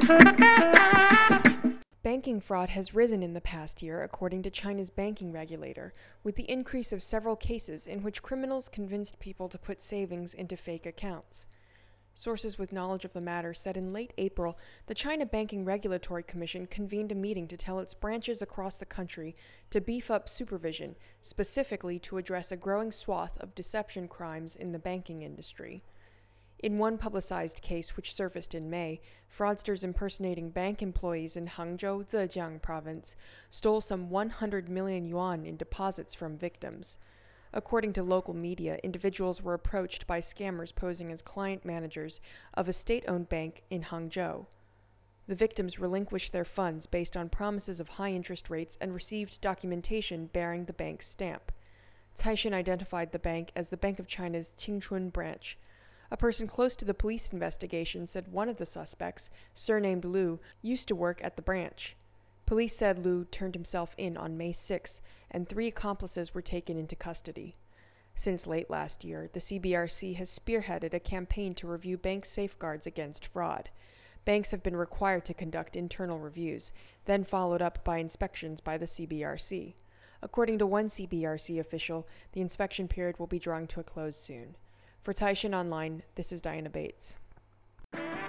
Banking fraud has risen in the past year, according to China's banking regulator, with the increase of several cases in which criminals convinced people to put savings into fake accounts. Sources with knowledge of the matter said in late April, the China Banking Regulatory Commission convened a meeting to tell its branches across the country to beef up supervision, specifically to address a growing swath of deception crimes in the banking industry. In one publicized case which surfaced in May, fraudsters impersonating bank employees in Hangzhou, Zhejiang province stole some 100 million yuan in deposits from victims. According to local media, individuals were approached by scammers posing as client managers of a state-owned bank in Hangzhou. The victims relinquished their funds based on promises of high interest rates and received documentation bearing the bank's stamp. Caixin identified the bank as the Bank of China's Qingchun branch. A person close to the police investigation said one of the suspects, surnamed Liu, used to work at the branch. Police said Liu turned himself in on May 6, and 3 accomplices were taken into custody. Since late last year, the CBRC has spearheaded a campaign to review bank safeguards against fraud. Banks have been required to conduct internal reviews, then followed up by inspections by the CBRC. According to one CBRC official, the inspection period will be drawing to a close soon. For Taishan Online, this is Diana Bates.